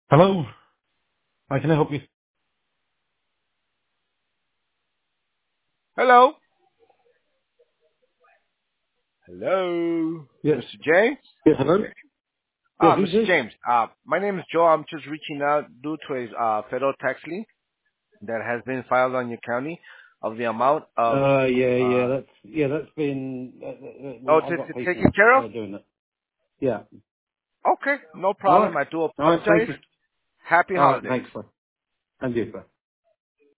Hello, how can I help you? Hello. Hello. Yes. Mr. James? Yes, hello? Yeah, who's Mr. this? James. My name is Joe. I'm just reaching out due to a federal tax lien that has been filed on your county of the amount of, uh, That's been, I've got it's people taken care of? doing it. Yeah. Okay, no problem. Alright. I do Alright, thank apologize. you. Happy Alright, holidays. thanks, bye. And you, bye.